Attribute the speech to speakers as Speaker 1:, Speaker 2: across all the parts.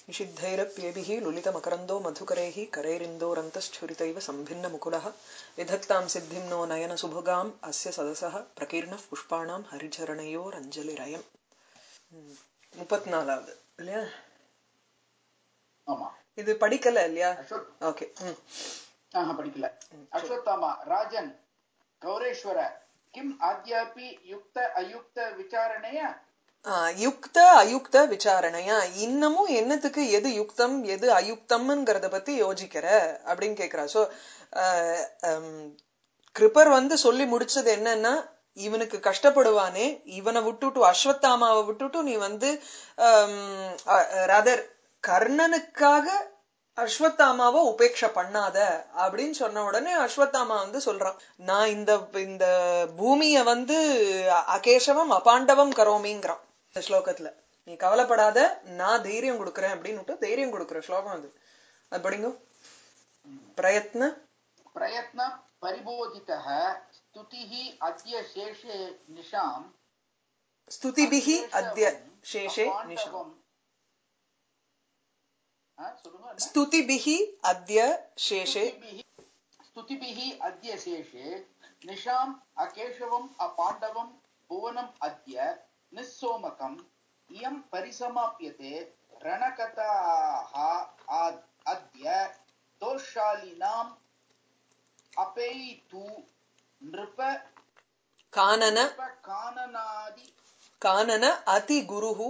Speaker 1: निषिद्धैरप्येभिः लुलितमकरन्दो मधुकरैः करैरिन्दोरन्तश्छुरितैव सम्भिन्नमुकुलः विधत्तां सिद्धिं नो नयनसुभगाम् अस्य सदसः प्रकीर्णः पुष्पाणां हरिचरणयोरञ्जलिरयम् 34வது இல்லையா?
Speaker 2: ஆமா,
Speaker 1: இது படிக்கல இல்லையா? ஓகே,
Speaker 2: படிக்கல. அஸ்வத்தாமா ராஜன் கௌரேஸ்வர கிம் ஆத்யாபி யுக்த அயுக்த விசாரணைய
Speaker 1: யுக்த அயுக்த விசாரணையா இன்னமும் என்னத்துக்கு எது யுக்தம் எது அயுக்தம்ங்கிறத பத்தி யோசிக்கிற அப்படின்னு கேக்குறா. சோ கிருப்பர் சொல்லி முடிச்சது என்னன்னா, இவனுக்கு கஷ்டப்படுவானே, இவனை விட்டுட்டு அஸ்வத்தாமாவை விட்டுட்டு நீ ரதர் கர்ணனுக்காக அஸ்வத்தாமாவை உபேட்சை பண்ணாத அப்படின்னு சொன்ன உடனே அஸ்வத்தாமா சொல்றான், நான் இந்த பூமிய அகேசவம் அபாண்டவம் கரோமிங்கிறான் இந்த ஸ்லோகத்துல. நீ கவலைப்படாத, நான் தைரியம் கொடுக்கறேன் அப்படின்னு தைரியம் கொடுக்கற ஸ்லோகம் அது. அது படிங்க. பிரயத்ன
Speaker 2: பரிபோதிதः ஸ்துதிஹி அத்ய சேஷே நிஷாம்
Speaker 1: ஸ்துதிபிஹி அத்ய சேஷே நிஷாம் ஸ்துதிபிஹி அத்ய சேஷே
Speaker 2: ஸ்துதிபிஹி அத்ய சேஷே நிஷாம் அகேஷவம் அபாண்டவம் புவனம் அத்ய நிஸ்ஸோமகம் இயம் பரிசமாப்யதே ரணகதாஹ அத்ய தோஷாலினாம் அபேயிது நிருப
Speaker 1: கானன அதி குருஹு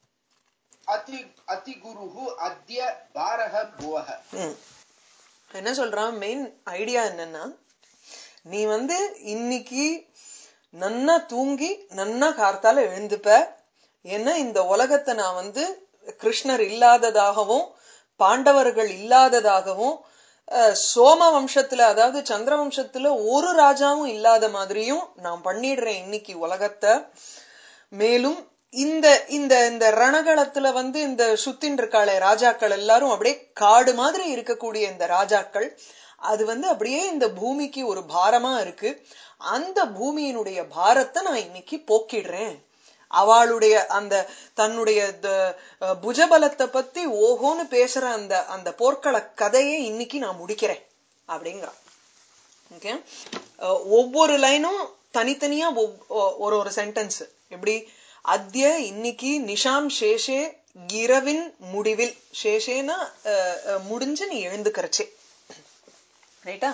Speaker 2: அதிகுருஹு அத்ய பாரஹ புவஹ.
Speaker 1: என்ன சொல்றான், மெயின் ஐடியா என்னன்னா, நீ இன்னைக்கு நன்னா தூங்கி நன்னா கார்த்தால எழுந்துப்ப. ஏன்னா இந்த உலகத்தை நான் கிருஷ்ணர் இல்லாததாகவும் பாண்டவர்கள் இல்லாததாகவும் சோம வம்சத்துல அதாவது சந்திர வம்சத்துல ஒரு ராஜாவும் இல்லாத மாதிரியும் நான் பண்ணிடுறேன் இன்னைக்கு உலகத்தை. மேலும் இந்த இந்த இந்த ரணகளத்துல இந்த சுத்தின் இருக்காளே ராஜாக்கள் எல்லாரும் அப்படியே காடு மாதிரி இருக்கக்கூடிய இந்த ராஜாக்கள், அது அப்படியே இந்த பூமிக்கு ஒரு பாரமா இருக்கு. அந்த பூமியினுடைய பாரத்தை நான் இன்னைக்கு போக்கிடுறேன். அவளுடைய அந்த தன்னுடைய புஜபலத்தை பத்தி ஓஹோன்னு பேசுற அந்த போர்க்கள கதையை இன்னைக்கு நான் முடிக்கிறேன் அப்படிங்கிறான். ஓகே, ஒவ்வொரு லைனும் தனித்தனியா ஒரு ஒரு சென்டென்ஸ். எப்படி அத்ய இன்னைக்கு, நிஷாம் சேஷே இரவின் முடிவில், சேஷேனா முடிஞ்சு நீ எழுந்துக்கிறச்சே, ரைட்டா?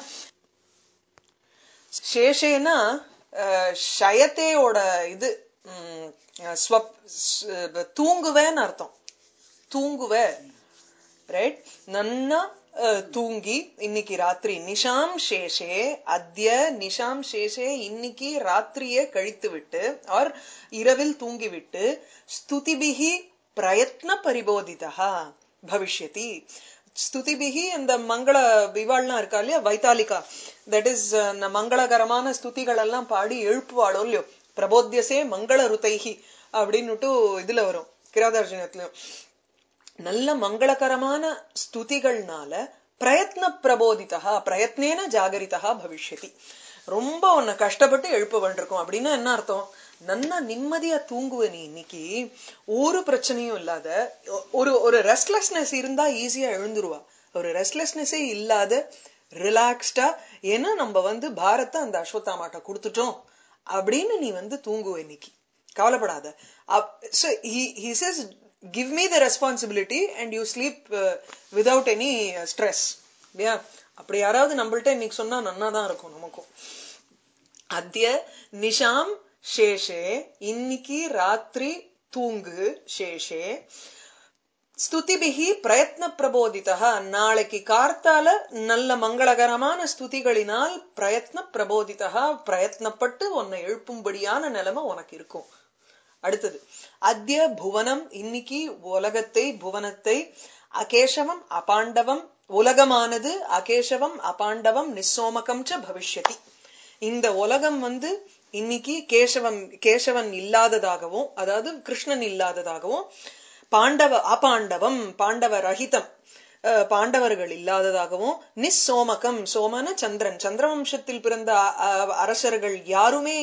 Speaker 1: சேஷேனா ஷயத்தேயோட இது தூங்குவேன்னு அர்த்தம். தூங்குவ, ரைட்? நன்னா தூங்கி இன்னைக்கு ராத்திரி. நிஷாம் சேஷே அத்ய நிஷாம் சேஷே இன்னைக்கு ராத்திரியே கழித்து விட்டு ஆர் இரவில் தூங்கிவிட்டு ஸ்துதிபிஹி பிரயத்ன பரிபோதிதா பவிஷ்யதி. ஸ்துதிபிஹி இந்த மங்கள விவாள்லாம் இருக்கா இல்லையா, வைத்தாலிகா, தட் இஸ் மங்களகரமான ஸ்துதிகள் எல்லாம் பாடி எழுப்புவாளோ இல்லையோ, பிரபோத்தியசே மங்கள ருதைஹி அப்படின்னுட்டு இதுல வரும் கிராதார்ஜுனத்திலும். நல்ல மங்களகரமான ஸ்துதிகள்னால பிரயத்ன பிரபோதிதா பிரயத்னேன ஜாகரிதா பவிஷ்யதி. ரொம்ப உன்னை கஷ்டப்பட்டு எழுப்ப வேண்டியிருக்கும். அப்படின்னா என்ன அர்த்தம், நன்னா நிம்மதியா தூங்குவ நீ இன்னைக்கு, ஒரு பிரச்சனையும் இல்லாத. ஒரு ரெஸ்ட்லெஸ்னஸ் இருந்தா ஈஸியா எழுந்துருவா. ஒரு ரெஸ்ட்லெஸ்னஸே இல்லாத ரிலாக்ஸ்டா, ஏன்னா நம்ம பாரத்தை அந்த அஸ்வத்தாமாட்ட கொடுத்துட்டோம் அப்படின்னு நீ தூங்குவ இன்னைக்கு, கவலைப்படாத. He says, give me the responsibility and you sleep without any stress. இல்லையா? அப்படி யாராவது நம்மள்ட்ட இன்னைக்கு சொன்னா நன்னாதான் இருக்கும் நமக்கும். அத்ய நிஷாம் சேஷே இன்னைக்கு ராத்திரி தூங்கு சேஷே ஸ்துதிபிஹி பிரயத்ன பிரபோதிதா நாளைக்கு கார்த்தால நல்ல மங்களகரமான ஸ்துதிகளினால் பிரயத்ன பிரபோதிதா பிரயத்னப்பட்டு உன்னை எழுப்பும்படியான நிலைமை உனக்கு இருக்கும். அடுத்தது அத்ய புவனம் இன்னைக்கு உலகத்தை புவனத்தை அகேசவம் அபாண்டவம் உலகமானது அகேசவம் அபாண்டவம் நிஸ்ஸோமகம் ச பவிஷ்யதி. இந்த உலகம் இன்னைக்கு கேசவன் இல்லாததாகவும் அதாவது கிருஷ்ணன் இல்லாததாகவும் அபாண்டவம் பாண்டவ ரஹிதம் பாண்டவர்கள் இல்லாததாகவும் நிஸ்ஸோமகம் சோமன சந்திரன் சந்திரவம்சத்தில் பிறந்த அரசர்கள் யாருமே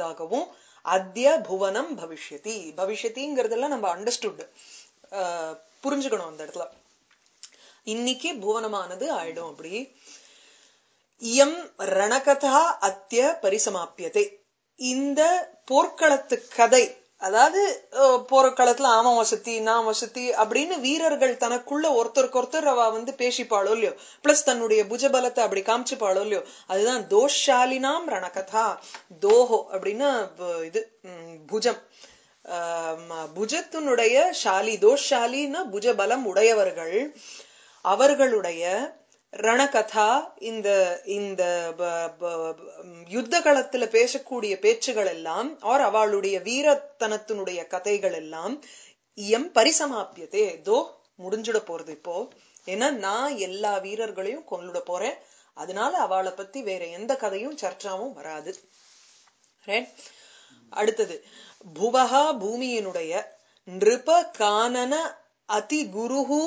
Speaker 1: இல்லாததாகவும் அத்ய புவனம் பவிஷ்யதி. பவிஷ்யதிங்கிறதெல்லாம் நம்ம அண்டர்ஸ்டுட் புரிஞ்சுக்கணும் அந்த இடத்துல. இன்னைக்கு புவனமானது ஆயிடும். அப்படி இயம் ரணகதா அத்திய பரிசமாப்பியதே. இந்த போர்க்களத்து கதை, அதாவது போர்க்களத்துல அவன் வசதி நான் வசதி அப்படின்னு வீரர்கள் தனக்குள்ள ஒருத்தருக்கு ஒருத்தர் அவ பேசிப்பாளோ இல்லையோ, பிளஸ் தன்னுடைய புஜபலத்தை அப்படி காமிச்சுப்பாளோ இல்லையோ, அதுதான் தோஷாலினாம் ரணகதா. தோஹோ அப்படின்னா இது புஜம், புஜத்தினுடைய ஷாலி, தோஷாலின்னா புஜபலம் உடையவர்கள், அவர்களுடைய ரணகதா, இந்த இந்த யுத்த களத்துல பேசக்கூடிய பேச்சுகள் எல்லாம், ஆர் அவளுடைய வீரத்தனத்தினுடைய கதைகள் எல்லாம் இயம் பரிசமாப்பியதே, தோ முடிஞ்சுட போறது இப்போ. ஏன்னா நான் எல்லா வீரர்களையும் கொன்னுட போறேன், அதனால அவளை பத்தி வேற எந்த கதையும் சர்ச்சாவும் வராது. அடுத்தது புவஹா, பூமியினுடைய நிருப கானன அதி குருஹு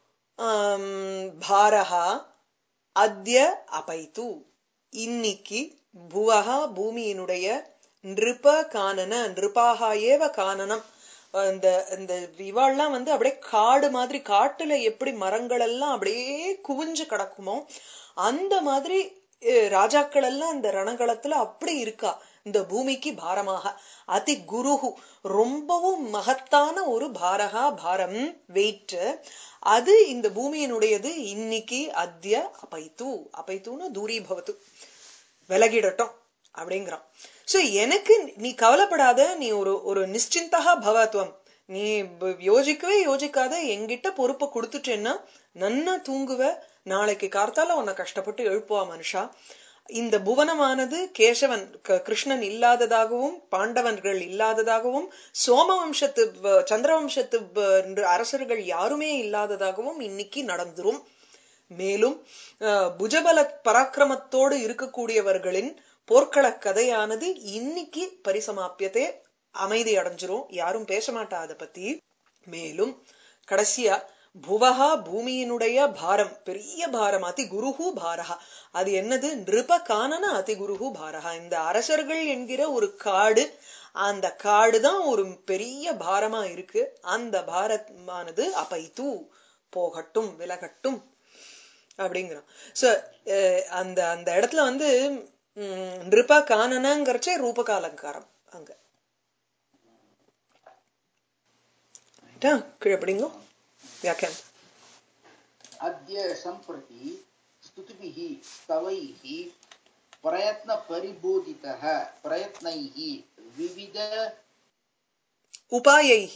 Speaker 1: பாரஹா அத்ய அபைத்து. இன்னைக்கு புவஹா, பூமியினுடைய நிருப கானன, நிருபாகா ஏவ கானனம், இந்த இவாள்லாம் அப்படியே காடு மாதிரி, காட்டுல எப்படி மரங்கள் எல்லாம் அப்படியே குவிஞ்சு கிடக்குமோ அந்த மாதிரி ராஜாக்கள் எல்லாம் இந்த ரணகளத்துல அப்படி இருக்கா இந்த பூமிக்கு பாரமாக. அதி குருஹு, ரொம்பவும் மகத்தான ஒரு பாரகா, பாரம், வெயிட், அது இந்த பூமியினுடையது. இன்னைக்கு அத்ய அபைத்து, அபைத்துன்னு தூரி பவத்து, விலகிடட்டும் அப்படிங்கிறான். சோ எனக்கு நீ கவலைப்படாத, நீ ஒரு நிச்சிந்தகா பவத்வம், நீ யோசிக்கவே யோசிக்காத, என்கிட்ட பொறுப்பை கொடுத்துட்டேன்னா நன்னா தூங்குவ, நாளைக்கு கார்த்தால உன்னை கஷ்டப்பட்டு எழுப்புவா மனுஷா. இந்த புவனமானது கேசவன் கிருஷ்ணன் இல்லாததாகவும் பாண்டவர்கள் இல்லாததாகவும் சோமவம்சத்து சந்திரவம்சத்து அரசர்கள் யாருமே இல்லாததாகவும் இன்னைக்கு நடந்துரும். மேலும் புஜபல பராக்கிரமத்தோடு இருக்கக்கூடியவர்களின் போர்க்கள கதையானது இன்னைக்கு பரிசமாப்பியத்தை அமைதி அடைஞ்சிரும், யாரும் பேச மாட்டா அதை பத்தி. மேலும் கடைசியா புவஹா, பூமியினுடைய பாரம், பெரிய பாரம், அதி குருஹு பாரஹா, அது என்னது? நிருப கானன அதி குருஹு பாரஹா. இந்த அரசர்கள் என்கிற ஒரு காடு, அந்த காடுதான் ஒரு பெரிய பாரமா இருக்கு. அந்த பாரமானது அபைத்து, போகட்டும், விலகட்டும் அப்படிங்கிறான். சோ அந்த அந்த இடத்துல நிருப கானனங்கிறச்சே ரூபக அலங்காரம் அங்க அப்படிங்க. व्याख्यान
Speaker 2: अद्य सम्प्रति स्तुतिभिः स्तवैः प्रयत्न परिबोधितः प्रयत्नैः विविध
Speaker 1: उपायैः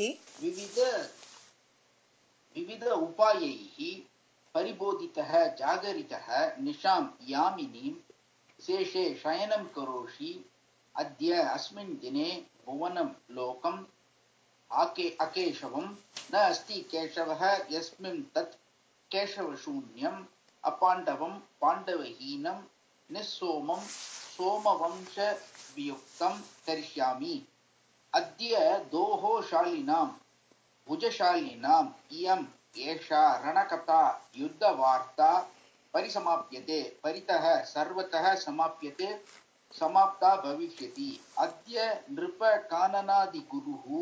Speaker 2: परिबोधितः जागरितः निशां यामिनीं शेषे शयनं करोषि अद्य अस्मिन् दिने भुवनं लोकम् अकेशवं न अस्ति केशवः यस्मिन् तत् केशवशून्यम् अपाण्डवं पाण्डवहीनं निस्सोमं सोमवंशवियुक्तं करिष्यामि अद्य दोहोशालिनां भुजशालिनाम् इयम् एषा रणकथा युद्धवार्ता परिसमाप्यते परितः सर्वतः समाप्यते समाप्ता भविष्यति अद्य नृपकाननादिगुरुः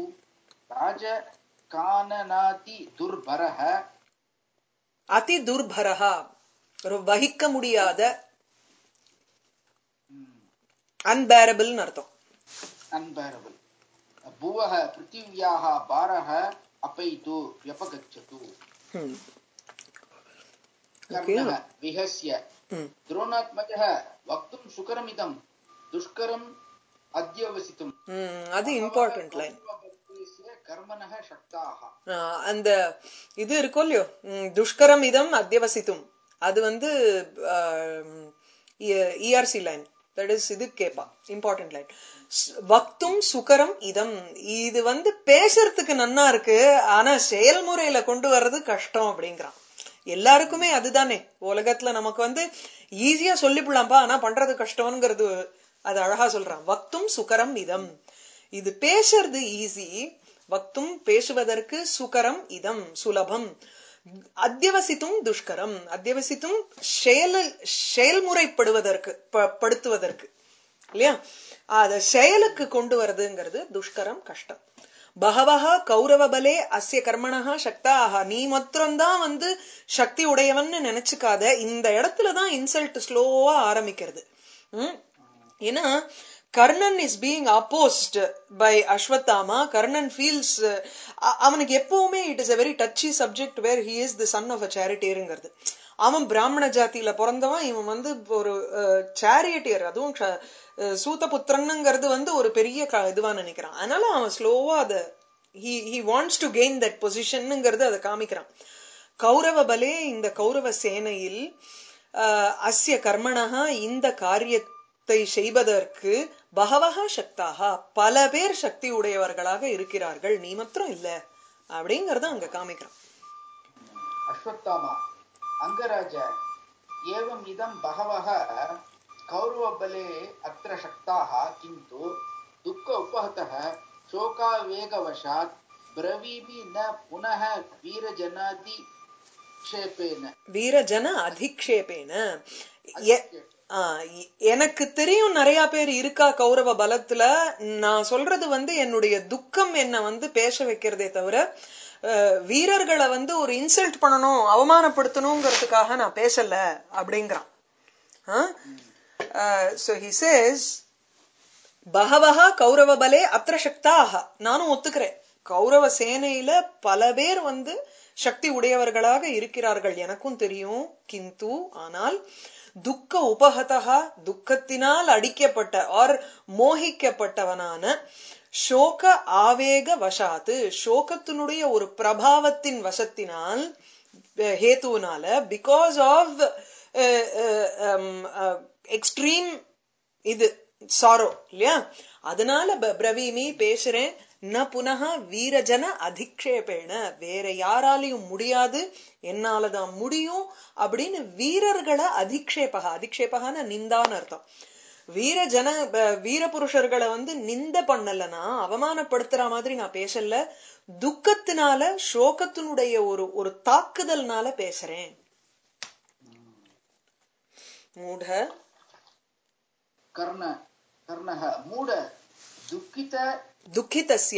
Speaker 2: ராஜகானனாதி துர்பரஹ,
Speaker 1: அதி துர்பரஹா வகிக்க முடியாத, அன்பேரபிள் அர்த்தம்.
Speaker 2: அன்பேரபிள். புவஹ பிருத்திவ்யாஹ பாரஹ அபைது வ்யபகச்சது. கர்ணஹ விஹஸ்ய துரோணாத்மஜஹ வக்தும் சுகரமிதம் துஷ்கரம் அத்யவசித்தும்.
Speaker 1: அது இம்பார்ட்டன்ட் லைன். அந்த இது இருக்கும் இல்லையோ, துஷ்கரம் இதம் அத்தியவசித்தும், அது ERC லைன், தட் இஸ் இது கேப்பா இம்பார்ட்டன்ட் லைன். வக்தும் சுகரம் இதம், இது பேசுறதுக்கு நன்னா இருக்கு, ஆனா செயல்முறையில கொண்டு வர்றது கஷ்டம் அப்படிங்கிறான். எல்லாருக்குமே அதுதானே உலகத்துல, நமக்கு ஈஸியா சொல்லிவிடலாம்பா, ஆனா பண்றது கஷ்டம்ங்கிறது அது அழகா சொல்றான். வக்தும் சுகரம் இதம், இது பேசுறது ஈஸி, வக்தும் பேசுவதற்கு, சுகரம் இதம் சுலபம், அத்தியவசித்தும் துஷ்கரம், அத்தியவசித்தும் செயல்முறைப்படுவதற்கு படுத்துவதற்கு இல்லையா, அத செயலுக்கு கொண்டு வருதுங்கிறது துஷ்கரம் கஷ்டம். பகவஹ கௌரவ பலே அஸ்ய கர்மணஹ சக்தாஹ. நீ மாத்திரம்தான் சக்தி உடையவன்னு நினைச்சுக்காத. இந்த இடத்துலதான் இன்சல்ட் ஸ்லோவா ஆரம்பிக்கிறது. ஏன்னா Karnan is being opposed by Ashwatthama. Karnan feels அவனுக்கு எப்பவுமே it is a very touchy subject where he is the son of a charioteerங்கிறது. அவன் பிராமண ஜாத்தியில பிறந்தவன். இவன் ஒரு சாரியட்டியர், அதுவும் சூதபுத்திரன்ங்கிறது ஒரு பெரிய இதுவா நினைக்கிறான். அதனால அவன் ஸ்லோவா அத he wants to gain that positionங்கிறது அதை காமிக்கிறான். கௌரவ பலே, இந்த கௌரவ சேனையில் அஸ்ய கர்மணஹா, இந்த காரியத்தை செய்வதற்கு பகவஹ சக்தாக, பல பேர் சக்தி உடையவர்களாக இருக்கிறார்கள், நீ மாத்திரம் இல்ல அப்படிங்கறத அங்க காமிக்கிறான்.
Speaker 2: அஸ்வத்தாமா அங்கராஜ ஏவம் இதம் பகவஹ கௌரவ பலே அத்ர சக்தாக கிந்து துக்க உபஹதஹ சோகாவேகவசாத் பிரவீமி ந புனஹ வீரஜனாதி
Speaker 1: வீரஜன அதிக்ஷேபேன. எனக்கு தெரியும் நிறைய பேர் இருக்கா கௌரவ பலத்துல. நான் சொல்றது என்னுடைய துக்கம் என்ன பேச வைக்கிறதே தவிர வீரர்களை ஒரு இன்சல்ட் பண்ணணும், அவமானப்படுத்தணுங்கிறதுக்காக நான் பேசல அப்படிங்கிறான். So he says பகவஹ கௌரவ பலே அத்ர சக்தாக. நானும் ஒத்துக்கிறேன், கௌரவ சேனையில பல பேர் சக்தி உடையவர்களாக இருக்கிறார்கள், எனக்கும் தெரியும். கிந்து ஆனால் துக்க உபஹதஹா, துக்கத்தினால் அடிக்கப்பட்ட ஆர் மோகிக்கப்பட்டவனான சோக ஆவேக வசாத்து, சோகத்தினுடைய ஒரு பிரபாவத்தின் வசத்தினால், ஹேத்துனால, பிகாஸ் ஆஃப் எக்ஸ்ட்ரீம் இது சாரோ இல்லையா, அதனால பிரவீமி பேசுறேன். ந புனக வீரஜன அதிக்ஷேபேன, வேற யாராலையும் முடியாது, என்னாலதான் முடியும் அப்படின்னு வீரர்களை அதிக்ஷேபகா, அதிக்ஷேபகான நிந்தான அர்த்தம். வீர புருஷர்களை நிந்த பண்ணலனா, அவமானப்படுத்துற மாதிரி நான் பேசல, துக்கத்தினால சோகத்தினுடைய ஒரு தாக்குதல்னால பேசுறேன். மூட
Speaker 2: கர்ணஹ மூட
Speaker 1: दुःखितस्य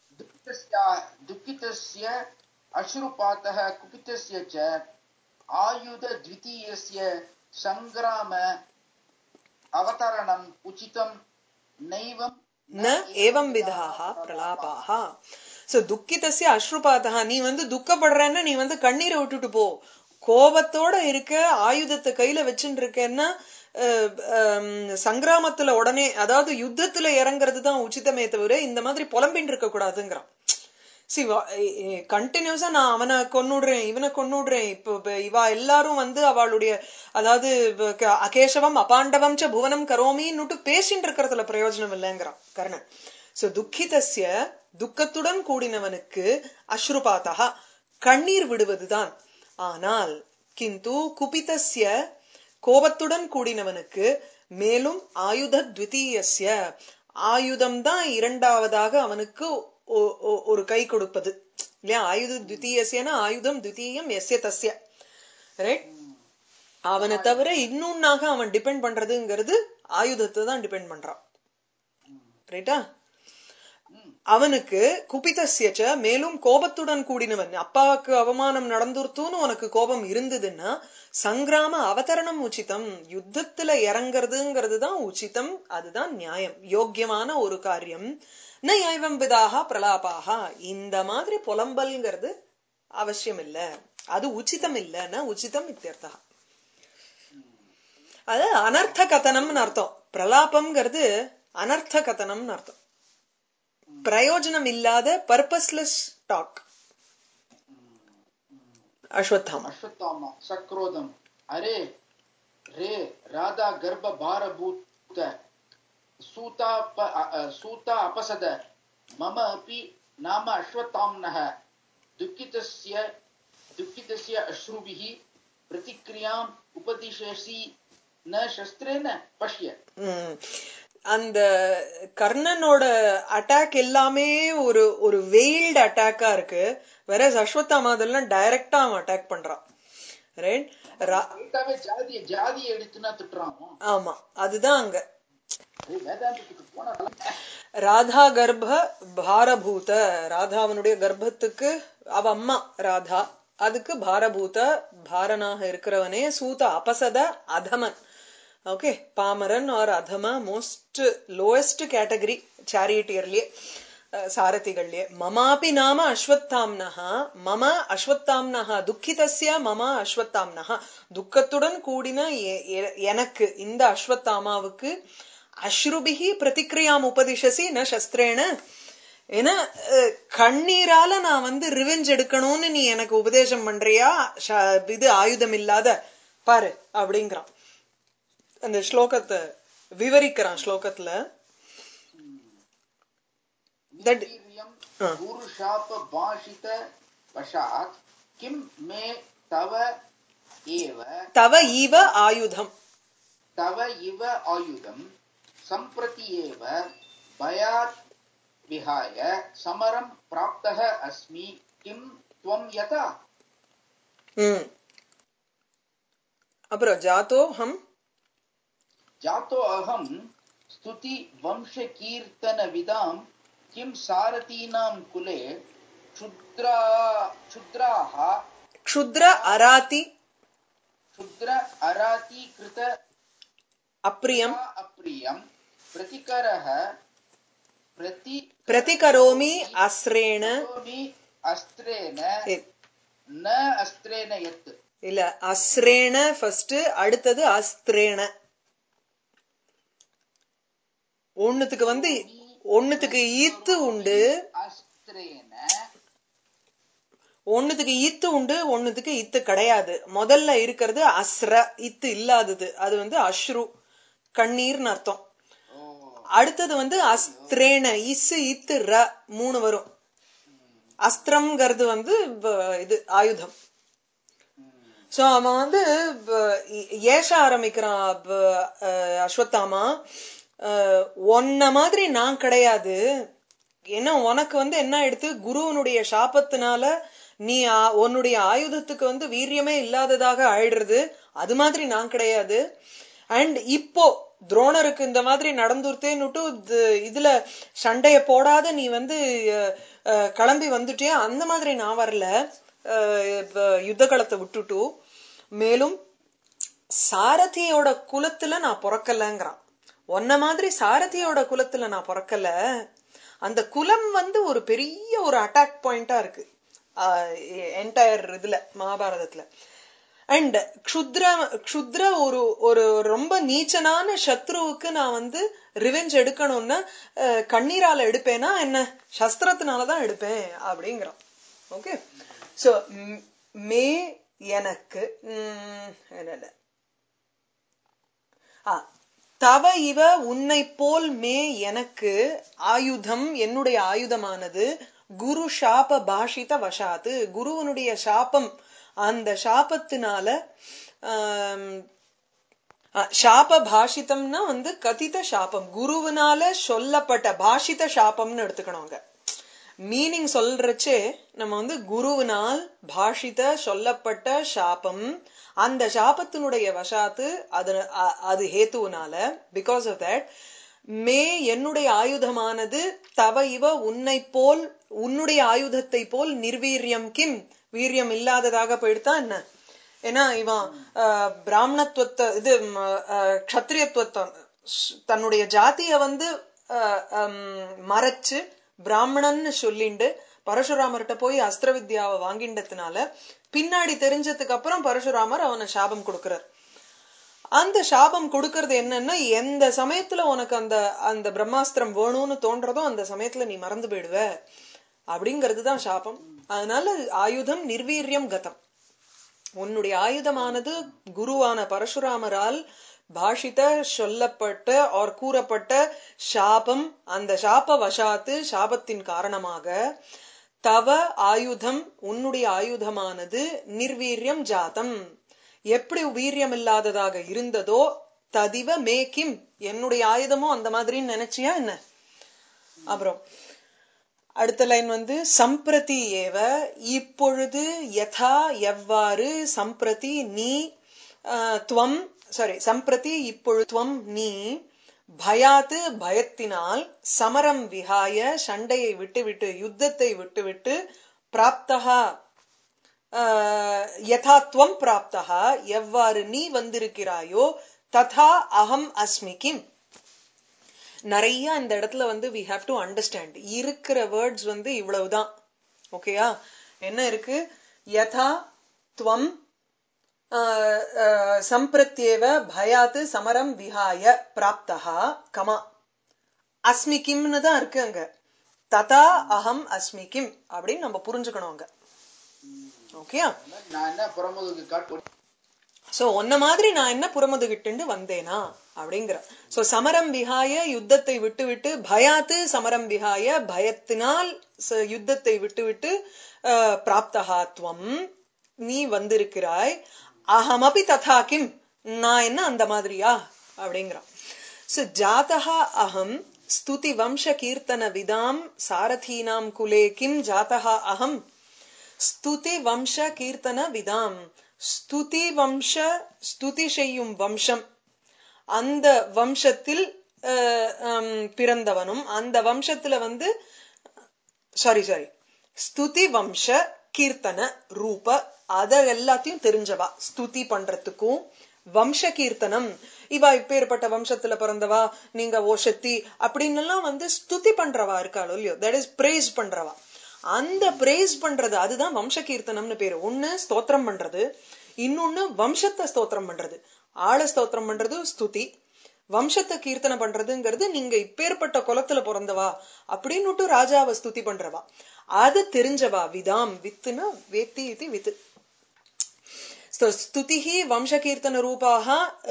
Speaker 2: अश्रुपातः कुपितस्य च आयुध द्वितीयस्य संग्राम अवतरणम् उचितं नैवं
Speaker 1: न एवं विधाः प्रलापाः. सो दुःखितस्य अश्रुपातः, நீ துக்கப்படுறேன்னா நீ கண்ணீரை விட்டுட்டு போ. கோபத்தோட இருக்க, ஆயுதத்தை கையில வச்சுட்டு இருக்கேன்னா சங்கிராமத்துல உடனே, அதாவது யுத்தத்துல இறங்குறது தான் உச்சிதமே தவிர இந்த மாதிரி புலம்பின் இருக்க கூடாதுங்கிறான். கண்டினியூஸா நான் அவனை கொன்னுடுறேன், இவனை கொன்னுடுறேன், இப்ப இவா எல்லாரும் அவளுடைய, அதாவது அகேசவம் அபாண்டவம் ச புவனம் கரோமின்னுட்டு பேசின்னு இருக்கிறதுல பிரயோஜனம் இல்லைங்கிறான் கர்ணன். சோ துக்கிதஸ்ய, துக்கத்துடன் கூடினவனுக்கு, அஸ்ருபாதா கண்ணீர் விடுவதுதான். ஆனால் கிந்து குபிதஸ்ய, கோபத்துடன் கூடினவனுக்கு, மேலும் ஆயுத த்விதீயஸ்ய, ஆயுதம் தான் இரண்டாவதாக அவனுக்கு ஒரு கை கொடுப்பது இல்லையா. ஆயுத த்விதீயஸ்யனா ஆயுதம் த்விதீயம் எஸ்ய தஸ்ய, ரைட். அவனை தவிர இன்னொன்னாக அவன் டிபெண்ட் பண்றதுங்கிறது ஆயுதத்தை தான் டிபெண்ட் பண்றான், ரைட்டா. அவனுக்கு குபிதஸ்யச்ச, மேலும் கோபத்துடன் கூடினவன், அப்பாவுக்கு அவமானம் நடந்துருத்துன்னு உனக்கு கோபம் இருந்ததுன்னா, சங்கிராம அவதரணம் உச்சிதம், யுத்தத்துல இறங்குறதுங்கிறது தான் உச்சிதம், அதுதான் நியாயம், யோக்கியமான ஒரு காரியம். ந ஏவம் விதாக பிரலாபாக, இந்த மாதிரி புலம்பல்ங்கிறது அவசியம் இல்ல, அது உச்சிதம் இல்லன்னா உச்சிதம் இத்தியர்த்தா. அது அனர்த்த கதனம்னு அர்த்தம். பிரலாபம்ங்கிறது அனர்த்த கதனம்னு அர்த்தம், பிரயோஜனம் இல்லாத பர்பஸ்லெஸ் டாக்.
Speaker 2: அஸ்வத்தாமா சக்ரோதம் அரே ரே ராதா கர்ப்ப பாரபூத சூதா அபசத மம அபி நாம அஸ்வத்தாம்னஹ துக்கிதஸ்ய அஸ்ருபிஹி பிரதிக்ரியாம் உபதிஷேசி ந சஸ்திரேன பஷ்ய.
Speaker 1: அந்த கர்ணனோட அட்டாக் எல்லாமே ஒரு வெயில்டு அட்டாக்கா இருக்கு. வேற அஸ்வத்தாமாதெல்லாம் டைரக்டா அவன் அட்டாக் பண்றான், ரைட்.
Speaker 2: ஜாதி எடுத்துனா திட்டுறான்.
Speaker 1: ஆமா, அதுதான் அங்க
Speaker 2: வேதாந்தத்துக்கு போன
Speaker 1: ராதா கர்ப்ப பாரபூத, ராதாவனுடைய கர்ப்பத்துக்கு அவ அம்மா ராதா, அதுக்கு பாரபூத பாரனாக இருக்கிறவனே, சூத அபசத அதமன். ஓகே, பாமரன் ஆர் அதம, மோஸ்ட் லோயஸ்ட் கேட்டகரி சாரியட்டியர்லயே, சாரதிகள்லயே. மமாபி நாம அஸ்வத்தாம்னஹா, மம அஸ்வத்தாம்னஹா துக்கிதஸ்ய மம அஸ்வத்தாம்னஹா, துக்கத்துடன் கூடின எனக்கு இந்த அஸ்வத்தாமாவுக்கு அஸ்ருபிகி பிரதிக்ரியாம் உபதிஷசி ந சஸ்திரேன, ஏன்னா கண்ணீரால நான் வந்து ரிவெஞ்ச் எடுக்கணும்னு நீ எனக்கு உபதேசம் பண்றியா, இது ஆயுதம் இல்லாத பாரு அப்படிங்கிறான். அந்த ஸ்லோகத்தை விவரிக்கிறான் ஸ்லோகத்துல.
Speaker 2: குரு சாப பாஷித வசாத் கிம் மே தவ ஏவ
Speaker 1: தவ இவ ஆயுதம்,
Speaker 2: தவ இவ ஆயுதம் சம்பிரதி ஏவ பயாத் விஹாய சமரம் பிராப்தஹ அஸ்மி கிம் த்வம் யதா.
Speaker 1: அப்புறம் ஜாதோ அஹம்
Speaker 2: ஸ்துதி வம்ச கீர்த்தன விதாம் கிம் சாரதீனாம் குலே
Speaker 1: க்ஷுத்ர அராதி
Speaker 2: கிருத
Speaker 1: அப்ரியம்
Speaker 2: பிரதிகரோமி
Speaker 1: அஸ்ரேண
Speaker 2: ந அஸ்திரேன யத்.
Speaker 1: இல்ல, அஸ்ரேண ஃபர்ஸ்ட், அடுத்தது அஸ்திரேண. ஒண்ணுத்துக்கு வந்து ஒண்ணுத்துக்கு ஈத்து உண்டு, ஒண்ணுத்துக்கு ஈத்து உண்டு, ஒண்ணுத்துக்கு இத்து கிடையாது. முதல்ல இருக்கிறது அஸ்ர, இத்து இல்லாதது, அது வந்து அஸ்ரு கண்ணீர்னு அர்த்தம். அடுத்தது வந்து அஸ்திரேண, இசு இத்து ர 3 வரும். அஸ்திரம்ங்கிறது வந்து இது ஆயுதம். சோ அவன் வந்து ஏஷ ஆரம்பிக்கிறான் அஸ்வத்தாமா, ஒன்ன மாதிரி நான் கிடையாது, ஏன்னா உனக்கு வந்து என்ன எடுத்து குருவனுடைய சாபத்தினால நீ உன்னுடைய ஆயுதத்துக்கு வந்து வீரியமே இல்லாததாக ஆயிடுறது, அது மாதிரி நான் கிடையாது. அண்ட் இப்போ துரோணருக்கு இந்த மாதிரி நடந்துருத்தேன்னுட்டு இதுல சண்டைய போடாத நீ வந்து கிளம்பி வந்துட்டியா, அந்த மாதிரி நான் வரல யுத்த களத்தை விட்டுட்டு. மேலும் சாரதியோட குலத்துல நான் பிறக்கலங்கிறான். ஒன்ன மாதிரி சாரதியோட குலத்துல நான் பிறக்கல. அந்த குலம் வந்து ஒரு பெரிய ஒரு அட்டாக் பாயிண்டா இருக்கு என்டையர் இதுல மகாபாரதத்துல. அண்ட் க்ஷுத்ர ஒரு ஒரு ரொம்ப நீச்சனான சத்ருவுக்கு நான் வந்து ரிவெஞ்ச் எடுக்கணும்னா கண்ணீரால எடுப்பேனா என்ன, சஸ்திரத்தினாலதான் எடுப்பேன் அப்படிங்கிறான். ஓகே, சோ மே எனக்கு தவ இவ உன்னை போல் மே எனக்கு ஆயுதம், என்னுடைய ஆயுதமானது குரு சாப பாஷித வசாத்து, குருவனுடைய சாபம், அந்த சாபத்தினால சாப பாஷிதம்னா வந்து கதித சாபம், குருவினால சொல்லப்பட்ட, பாஷித சாபம்னு எடுத்துக்கணுங்க. மீனிங் சொல்றச்சே நம்ம வந்து குருவினால் பாஷித சொல்லப்பட்ட சாபம், அந்த சாபத்தினுடைய வசாத்து, அது ஹேத்துனால, பிகாஸ் ஆஃப் தட் மே என்னுடைய ஆயுதமானது தவ இவ உன்னை போல், உன்னுடைய ஆயுதத்தை போல் நிர்வீரியம் கிம், வீரியம் இல்லாததாக போயிடுதான் என்ன. ஏன்னா இவன் பிராமணத்துவத்தை இது க்ஷத்ரியத்துவத்தை தன்னுடைய ஜாதிய வந்து மறைச்சு பிராமணன்னு சொல்லிண்டு பரசுராமர்கிட்ட போய் அஸ்திர வித்யாவை வாங்கிண்டதுனால பின்னாடி தெரிஞ்சதுக்கு அப்புறம் பரசுராமர் அவனை சாபம் கொடுக்கிறார். அந்த சாபம் கொடுக்கறது என்னன்னா, எந்த சமயத்துல உனக்கு அந்த அந்த பிரம்மாஸ்திரம் வேணும்னு தோன்றதோ அந்த சமயத்துல நீ மறந்து போயிடுவ அப்படிங்கறதுதான் சாபம். அதனால ஆயுதம் நிர்வீரியம் கதம், உன்னுடைய ஆயுதமானது குருவான பரசுராமரால் பாஷித சொல்லப்பட்ட ஆர் கூறப்பட்ட சாபம், அந்த சாப வசாத்து, சாபத்தின் காரணமாக தவ ஆயுதம், உன்னுடைய ஆயுதமானது நிர்வீரியம் ஜாதம், எப்படி வீரியம் இல்லாததாக இருந்ததோ ததிவ மேக்கிம், என்னுடைய ஆயுதமும் அந்த மாதிரி நினைச்சியா என்ன. அப்புறம் அடுத்த லைன் வந்து சம்பிரதி ஏவ, இப்பொழுது யதா எவ்வாறு, சம்பிரதி நீ, துவம் சாரி சம்பிரதி இப்பொழுது, துவம் நீ, பயாத்து பயத்தினால் சமரம் விஹாய சண்டையை விட்டுவிட்டு யுத்தத்தை விட்டுவிட்டு பிராப்தஹா யதாத்வம் பிராப்தஹா எவ்வாறு நீ வந்திருக்கிறாயோ ததா அகம் அஸ்மி கிம். நிறைய இந்த இடத்துல we have to understand இருக்கிற வேர்ட்ஸ் இவ்வளவுதான். ஓகேயா? என்ன இருக்கு? யதா துவம் சம்பிரத்யேவ பயாத்து சமரம் விஹாய பிராப்தஹா கமா அஸ்மி கிம்னு தான் இருக்கு அங்க. ததா அகம் அஸ்மி கிம் அப்படின்னு நம்ம புரிஞ்சுக்கணும் அங்க. ஓகேயா?
Speaker 2: நான் என்ன புறமுதுகு காட்டு
Speaker 1: சோ ஒன்ன மாதிரி நான் என்ன புறமுதுகிட்டு வந்தேனா அப்படிங்கிற. சோ சமரம் விஹாய யுத்தத்தை விட்டு விட்டு பயாத்து சமரம் விஹாய பயத்தினால் யுத்தத்தை விட்டு விட்டு பிராப்தஹா துவம் நீ வந்திருக்கிறாய். அஹமபி ததா கிம் நான் என்ன அந்த மாதிரியா அப்படிங்கிறான். சோ ஜாதஹா அகம் ஸ்துதி வம்ச கீர்த்தன விதாம் சாரதீனாம் குலே கிம் ஜாதஹா அகம் ஸ்துதி வம்ச கீர்த்தன விதாம். ஸ்துதி வம்ச ஸ்துதி செய்யும் வம்சம் அந்த வம்சத்தில் பிறந்தவனும் அந்த வம்சத்துல சாரி ஸ்துதி வம்ச கீர்த்தன ரூப அத எல்லாத்தையும் தெரிஞ்சவா ஸ்துதி பண்றதுக்கும் வம்ச கீர்த்தனம். இவா இப்பேற்பட்ட வம்சத்துல பிறந்தவா நீங்க ஓஷத்தி அப்படின்னு எல்லாம் ஸ்துதி பண்றவா இருக்காளோ இல்லையோ, தட் இஸ் பிரேஸ் பண்றவா. அந்த பிரேஸ் பண்றது அதுதான் வம்ச கீர்த்தனம்னு பேரு. ஒண்ணு ஸ்தோத்திரம் பண்றது, இன்னொன்னு வம்சத்தை ஸ்தோத்திரம் பண்றது. ஆள ஸ்தோத்திரம் பண்றது ஸ்துதி, வம்சத்தை கீர்த்தனை பண்றதுங்கிறது நீங்க இப்பேற்பட்ட குலத்துல பிறந்தவா அப்படின்னு ராஜாவை ஸ்துதி பண்றவா. அது தெரிஞ்சவா. விதாம் வித்துனா வேத்தி இது வித்து. ஸ்துதிஹி வம்ச கீர்த்தன ரூபாக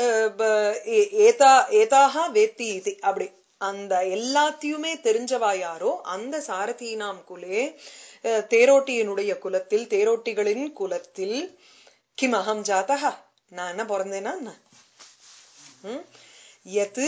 Speaker 1: ஏதாக வேத்தி இது அப்படி அந்த எல்லாத்தையுமே தெரிஞ்சவா யாரோ அந்த சாரதீனாம் குலே தேரோட்டியினுடைய குலத்தில் தேரோட்டிகளின் குலத்தில் கிம் அகம் ஜாதஹா நான் என்ன பிறந்தேனா எது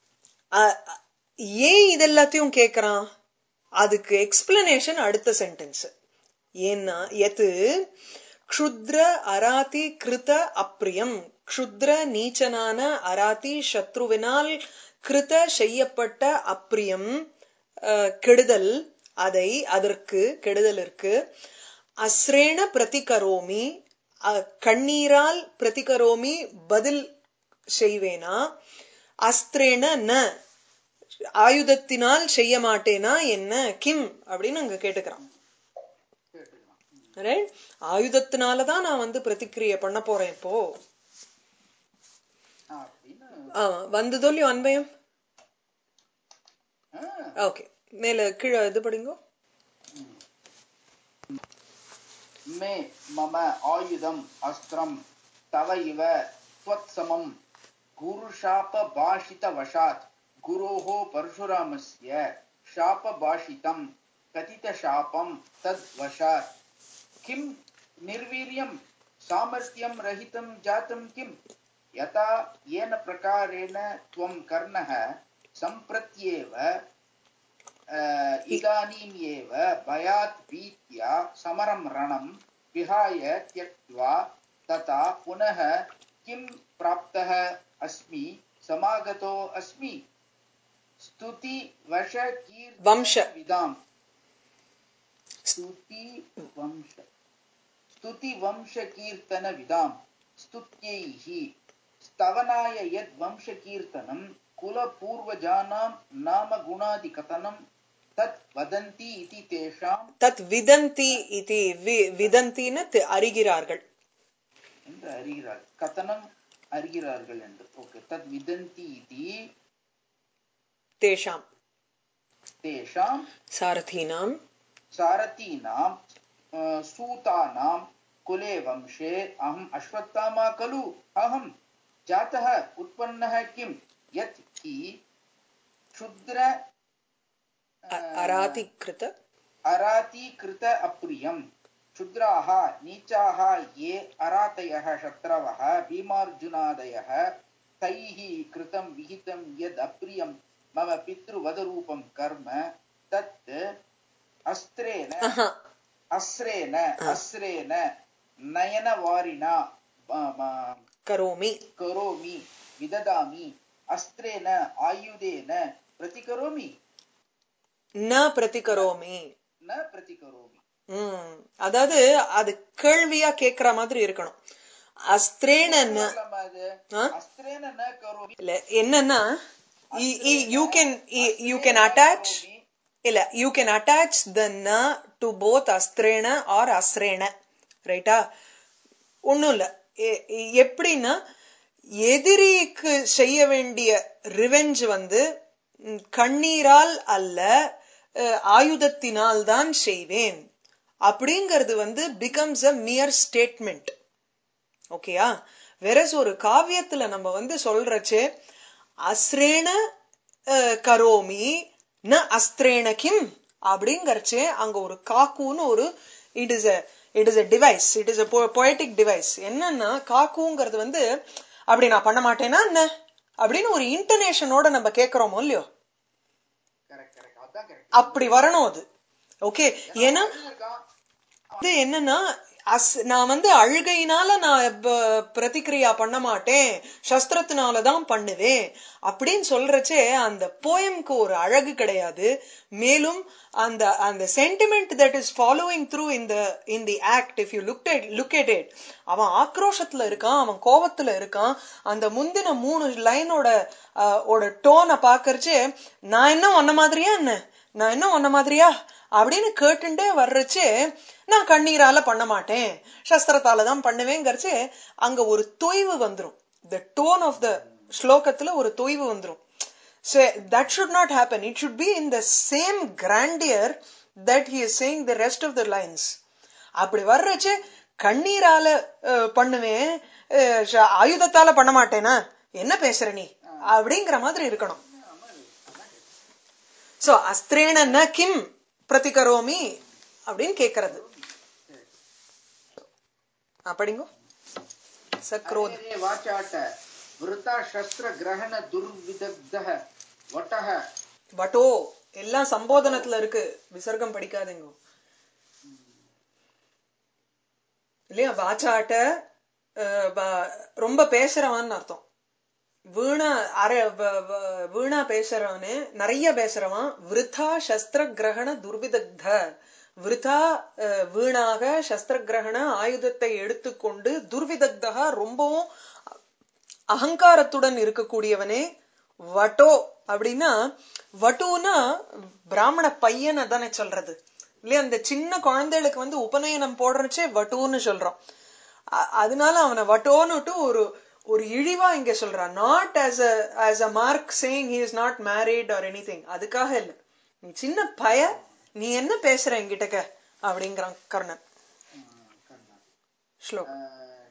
Speaker 1: ஏன் இதெல்லாத்தையும் கேக்குறான் அதுக்கு எக்ஸ்பிளனேஷன் அடுத்த சென்டென்ஸ். ஏன்னா எது க்ஷுத்ர அராதி கிருத அப்ரியம் க்ஷுத்ர நீச்சனான அராதி சத்ருவினால் கிருத செய்யப்பட்ட அப்ரியம் கெடுதல் அதை அதற்கு கெடுதலிற்கு அஸ்ரேண பிரதிகரோமி கண்ணீரால் பிரதிகரோமி பதில் செய்வேனா அஸ்திரேன ந ஆயுதத்தினால் செய்ய மாட்டேனா என்ன கிம் அப்படின்னு அங்க கேட்டுக்கிறான். ஆயுதத்தினாலதான் நான் பிரதிக்கிரிய பண்ண போறேன் இப்போ. வந்ததோ இல்லையோ அன்பயம். ஓகே மேல கீழே இது படிங்கோ.
Speaker 2: மே மம ஆயுதம் அஸ்திரம் தவ இவ த்வத்சமம் குரு சாப பாஷித வசாத் குரோஹோ பரசுராமஸ்ய சாப பாஷிதம் கதித சாபம் தத் வசாத் கிம் நிர்வீர்யம் சாமர்த்தியம் ரஹிதம் ஜாதம் கிம் யதா येन प्रकारेण त्वं कर्णः सम्प्रत्येव इदानीम् एव भयात् भीत्या समरं रणं विहाय त्यक्त्वा तथा पुनः किं प्राप्तः अस्मि समागतो अस्मि स्तुति वश कीर्तन विदाम् स्तुति वंश कीर्तन विदाम् स्तुत्यैः स्तवनाय यद् वंश कीर्तनं कुल पूर्वजानां नाम गुणादि कथनं तत् वदन्ति इति तेषां
Speaker 1: तत् विदन्ति इति विदन्तिना அறிகிறார்கள்
Speaker 2: என்று அறிகிறார்கள் கதனம் அறிகிறார்கள் என்று. ஓகே தத் விதந்தி इति
Speaker 1: तेषां सारथीनां सूतानां कुले वंशे अहम् अश्वत्थामा खलु अहं जातः उत्पन्नः किं यत् हि क्षुद्र अरातिकृत अप्रियं क्षुद्राः नीचाः ये अरातयः शत्रवः भीमार्जुनादयः तैः कृतं विहितं यद् अप्रियं मम पितृवधरूपं कर्म तत् अस्रेण नयनवारिणा करोमि विददामि
Speaker 2: அஸ்திரேன ஆயுதேன பிரதிகரோமி
Speaker 1: ந பிரதிகரோமி.
Speaker 2: ந பிரதிகரோமி.
Speaker 1: அதாவது அது கேள்வியா கேக்குற மாதிரி இருக்கணும். அஸ்திரேன
Speaker 2: அஸ்திரேன ந கரோமி
Speaker 1: இல்ல, என்னன்னா you can attach இல்ல you can attach the na to both astrena or asrena, ரைட்டா? ஒண்ணும் இல்ல, எப்படின்னா எதிரிக்கு செய்ய வேண்டிய ரிவெஞ்ச் வந்து கண்ணீரால் அல்ல ஆயுதத்தினால் தான் செய்வேன் அப்படிங்கிறது வந்து becomes a mere statement. ஓகேயா? வேறஸ் ஒரு காவியத்துல நம்ம வந்து சொல்றச்சே அஸ்ரேண கரோமி ந அஸ்திரேண கிம் அப்படிங்கறச்சே அங்க ஒரு காக்குன்னு ஒரு it is a device, it is a poetic device. என்னன்னா காக்குங்கிறது வந்து அப்படி நான் பண்ண மாட்டேன்னா என்ன அப்படின்னு ஒரு இன்டர்நேஷனோட நம்ம கேக்குறோமோ இல்லையோ, அப்படி வரணும் அது. ஓகே, ஏன்னா இது என்னன்னா நான் வந்து அழுகையினால நான் பிரதிக்ரியா பண்ண மாட்டேன், சஸ்திரத்தினாலதான் பண்ணுவேன் அப்படின்னு சொல்றச்சே அந்த போயம்க்கு ஒரு அழகு கிடையாது. மேலும் அந்த அந்த sentiment that is following through in the act, if you look at it, அவன் ஆக்ரோஷத்துல இருக்கான், அவன் கோபத்துல இருக்கான். அந்த முந்தின 3 லைனோட டோனை பாக்கறச்சே நான் என்ன ஒன்ன மாதிரியா என்ன, நான் என்ன ஒன்ன மாதிரியா அப்படின்னு கேட்டுட்டே வர்றச்சு நான் கண்ணீரால பண்ண மாட்டேன், சஸ்திரத்தாலதான் பண்ணுவேங்கிறச்சு அங்க ஒரு தொய்வு வந்துரும். the tone of the ஸ்லோகத்துல ஒரு தொய்வு வந்துரும். So that should not happen. It should be in the same grandeur that he is saying the rest of the lines. அப்படி வர்றச்சு கண்ணீரால பண்ணுவேன், ஆயுதத்தால பண்ண மாட்டேனா, என்ன பேசுற நீ அப்படிங்கிற மாதிரி இருக்கணும். சோ அஸ்திரேண ந கிம் பிரதிகரோமி அப்படின்னு கேக்குறது. படிங்கோ. சக்ரோத்
Speaker 2: வாசாட்ட விருதா சஸ்திர கிரஹண துர்விதக்தஹ வட்டஹ.
Speaker 1: வட்டோ எல்லாம் சம்போதனத்துல இருக்கு, விசர்க்கம் படிக்காதீங்க இல்லையா? வாச்சாட்ட ரொம்ப பேசுறவான்னு அர்த்தம். வீணா பேசுறவனு, நிறைய பேசுறவன். விருதா சஸ்திர கிரகண துர்விதக்த, விருதா வீணாக சஸ்திர கிரகண ஆயுதத்தை எடுத்துக்கொண்டு, துர்விதக்தா ரொம்பவும் அகங்காரத்துடன் இருக்கக்கூடியவனே. வட்டோ அப்படின்னா, வட்டுனா பிராமண பையன் தானே சொல்றது இல்லையா? அந்த சின்ன குழந்தைகளுக்கு வந்து உபநயனம் போடுறச்சே வட்டுன்னு சொல்றோம். அதனால அவனை வட்டோன்னுட்டு ஒரு இழிவா இங்க சொல்றான். Not as a mark saying he is not married or anything. அதுக்காக இல்ல, நீ சின்ன பய, நீ என்ன பேசுற என்கிட்டக்க அப்படிங்கிறான் கர்ணன். ஸ்லோகம்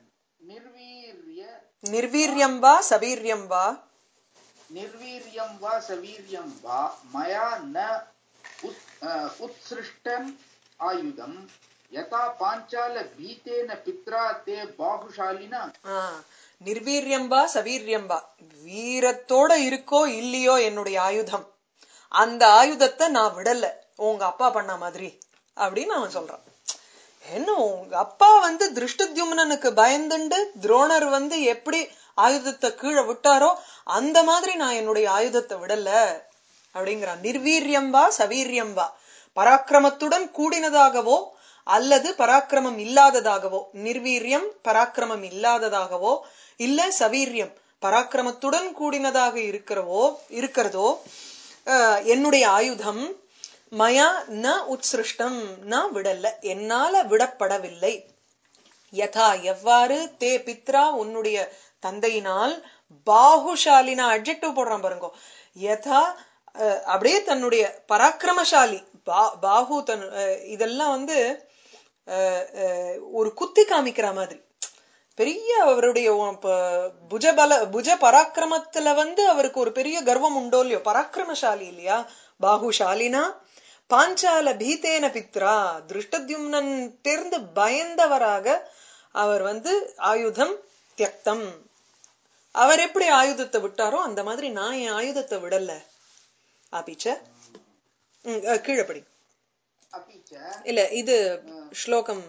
Speaker 1: நிர்வீரியம் வா சவீரியம் வா,
Speaker 2: நிர்வீரியம் வா சவீரியம் வா மயா ந உத்ஸ்ருஷ்டம் ஆயுதம் யதா பாஞ்சால பீதேன பித்ரா தே பாகுஷாலினா.
Speaker 1: நிர்வீரியம் வா சவீரியம் வா, வீரத்தோட இருக்கோ இல்லையோ என்னுடைய ஆயுதம், அந்த ஆயுதத்தை நான் விடல உங்க அப்பா பண்ண மாதிரி அப்படின்னு அவன் சொல்றான். என்ன உங்க அப்பா வந்து திருஷ்டத்யும்னனுக்கு பயந்துண்டு துரோணர் வந்து எப்படி ஆயுதத்தை கீழே விட்டாரோ அந்த மாதிரி நான் என்னுடைய ஆயுதத்தை விடல அப்படிங்கிறான். நிர்வீரியம் வா சவீரியம் வா, பராக்கிரமத்துடன் கூடினதாகவோ அல்லது பராக்கிரமம் இல்லாததாகவோ, நிர்வீரியம் பராக்கிரமம் இல்லாததாகவோ இல்ல சவீரியம் பராக்கிரமத்துடன் கூடினதாக இருக்கிறதோ என்னுடைய ஆயுதம் மயா ந உத்ஸ்ருஷ்டம், நான் விடல, என்னால விடப்படவில்லை. யதா எவ்வாறு, தே பித்ரா உன்னுடைய தந்தையினால், பாகுஷாலினா அட்ஜெக்டிவ் போடுறான் பாருங்க, யதா அப்படியே தன்னுடைய பராக்கிரமசாலி பாகு இதெல்லாம் வந்து ஒரு குத்தி காமிக்கிற மாதிரி பெரிய அவருடைய புஜ பராக்கிரமத்துல வந்து அவருக்கு ஒரு பெரிய கர்வம் உண்டோ இல்லையோ, பராக்கிரமசாலி இல்லையா. பாகுஷாலினா பாஞ்சால பீதேன பித்ரா, திருஷ்டத்யும்னன் தேர்ந்து பயந்தவராக அவர் வந்து ஆயுதம் தியக்தம், அவர் எப்படி ஆயுதத்தை விட்டாரோ அந்த மாதிரி நான் என் ஆயுதத்தை விடல. அபிச்ச கீழப்படி இல்ல, இது ஸ்லோகம்.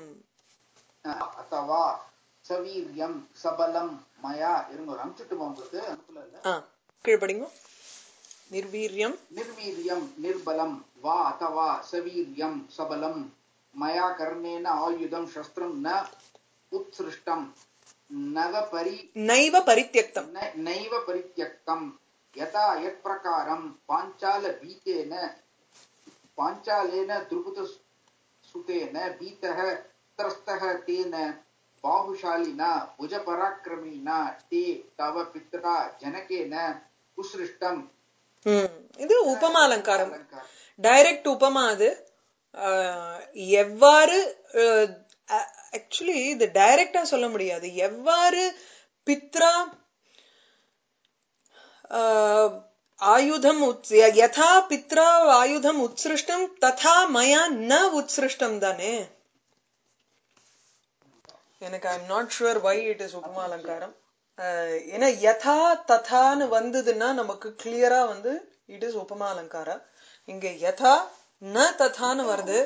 Speaker 2: சவீரியம் சபலம் மயா இருங்க, ஒரு அனுப்பிச்சுட்டு உங்களுக்கு அனுப்பல.
Speaker 1: கீழ்படிங்க. நிர்வீரியம்
Speaker 2: निर्वीर्यं निर्बलं वा अथवा सवीर्यं सबलं मया कर्णेन आयुधं शस्त्रं न उत्सृष्टं
Speaker 1: நைவ பரித்யக்தம்
Speaker 2: नैव परित्यक्तं यथा यत्प्रकारं पाञ्चालेन द्रुपदसुतेन भीतः त्रस्तः तेन बाहुशालिना भुजपराक्रमिणा ते तव पित्रा जनकेन उत्सृष्टं.
Speaker 1: இது உபமா அலங்காரம், டைரக்ட் உபமா. அது எவ்வாறு ஆக்சுவலி இது டைரக்டா சொல்ல முடியாது. எவ்வாறு பித்ரா ஆயுதம் யதா பித்ரா ஆயுதம் உத்ஸ்ருஷ்டம் ததா மயா ந உத்ஸ்ருஷ்டம் தானே. எனக்கு I am not sure why it is உபமா அலங்காரம். ஏன்னா யதா ததான்னு வந்ததுன்னா நமக்கு கிளியரா வந்து இட் இஸ் உபமா அலங்காரா. இங்க யதா ந ததான்னு வருது.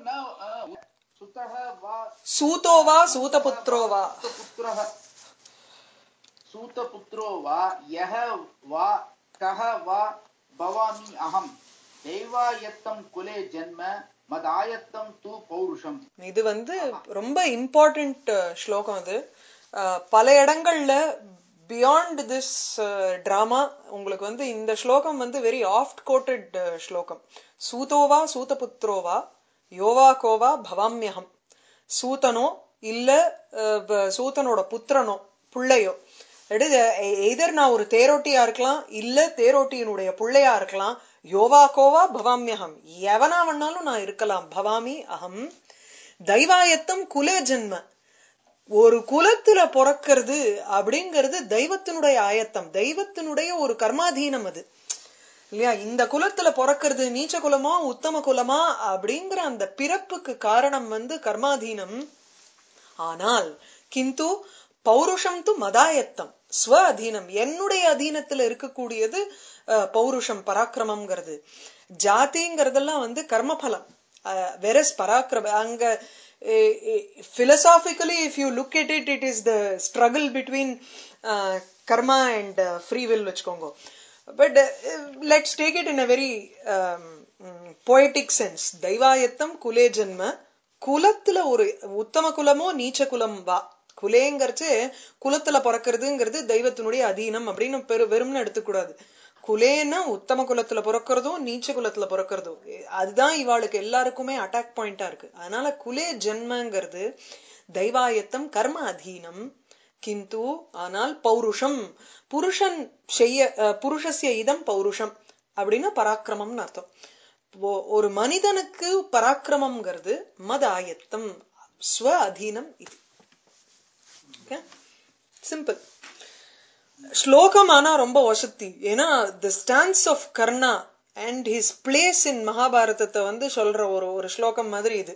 Speaker 1: சூதோவா சூதபுத்ரோவா
Speaker 2: सूतपुत्रो वा यः वा कः वा भवामि अहम् दैवायत्तं कुले जन्म मदायत्तं तु पौरुषम्.
Speaker 1: இது வந்து ரொம்ப இம்பார்ட்டன்ட் ஸ்லோகம். அது பல இடங்கள்ல பியாண்ட் திஸ் டிராமா உங்களுக்கு வந்து இந்த ஸ்லோகம் வந்து வெரி ஆஃப்ட் கோட்டட் ஸ்லோகம். சூதோவா சூதபுத்ரோவா யோவா கோவா பவாமியகம். சூதனோ இல்ல சூதனோட புத்திரனோ பிள்ளையோ, எதர் நான் ஒரு தேரோட்டியா இருக்கலாம் இல்ல தேரோட்டியினுடைய பிள்ளையா இருக்கலாம். யோவா கோவா பவாமியகம், எவனா வேணாலும் நான் இருக்கலாம். பவாமி அகம். தெய்வாயத்தம் குலே ஜென்ம, ஒரு குலத்துல பிறக்கிறது அப்படிங்கிறது தெய்வத்தினுடைய ஆயத்தம், தெய்வத்தினுடைய ஒரு கர்மாதீனம் அது இல்லையா. இந்த குலத்துல பிறக்கிறது நீச்ச குலமா உத்தம குலமா அப்படிங்கிற அந்த பிறப்புக்கு காரணம் வந்து கர்மாதீனம். ஆனால் கிந்து பௌருஷம் து மதாயத்தம் ஸ்வ அதீனம், என்னுடைய அதீனத்துல இருக்கக்கூடியது பௌருஷம் பராக்கிரமம்ங்கிறது. ஜாதிங்கிறதெல்லாம் வந்து கர்மபலம். வெரஸ் பராக்கிரம அங்க philosophically if you look at it, it is the struggle between karma and free will vechkongo. But let's take it in a very poetic sense. தெய்வாயத்தம் குலே ஜென்ம, குலத்துல ஒரு உத்தம குலமோ நீச்ச குலம் வா. குலேங்கிறச்சு குலத்துல பிறக்கிறதுங்கிறது தெய்வத்தினுடைய அதீனம் அப்படின்னு வெறும்னு எடுத்துக்கூடாது. குலேன்னா உத்தம குலத்துல பிறக்கிறதும் நீச்ச குலத்துல பிறக்கிறதும் அதுதான் இவாளுக்கு எல்லாருக்குமே அட்டாக் பாயிண்டா இருக்கு. அதனால குலே ஜென்மங்கிறது தெய்வாயத்தம் கர்ம அதீனம். கிந்து ஆனால் பௌருஷம் புருஷன் செய்ய புருஷஸ்ய இதம் பௌருஷம் அப்படின்னு பராக்கிரமம்னு அர்த்தம். ஒரு மனிதனுக்கு பராக்கிரமம்ங்கிறது மதாயத்தம் ஸ்வ அதீனம். இது சிம்பிள் ஸ்லோகம். ஆனா ரொம்ப வசதி. ஏன்னா the stance of Karna and his place in மகாபாரதத்தை வந்து சொல்ற ஒரு ஸ்லோகம் மாதிரி இது.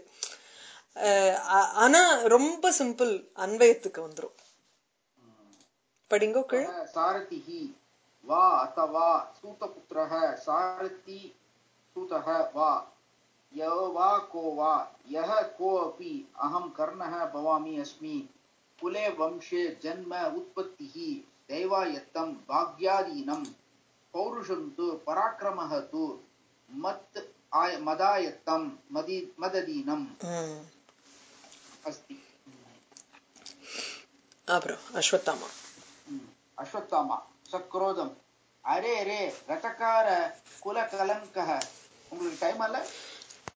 Speaker 1: ஆனா ரொம்ப சிம்பிள், அன்வயத்துக்கு வந்துரும். படிங்கோ கீழே.
Speaker 2: சாரதிஹி வா அத்தவா சூதபுத்ரஹ சாரதி சூதஹ வா யோ வா கோ வா யஹ கோ அபி அஹம் கர்ணஹ பவாமி அஸ்மி குலே வம்சே ஜன்ம உத்பத்திஹி दैवायत्तं भाग्यादीनं पौरुषं तु पराक्रमः तु मदायत्तं मददीनम् अस्ति.
Speaker 1: அப்புறம் அஸ்வத்தாமா
Speaker 2: अश्वत्थामा सक्रोधम अरे रे रटकार कुल कलंकः. உங்களுக்கு டைம் அல்ல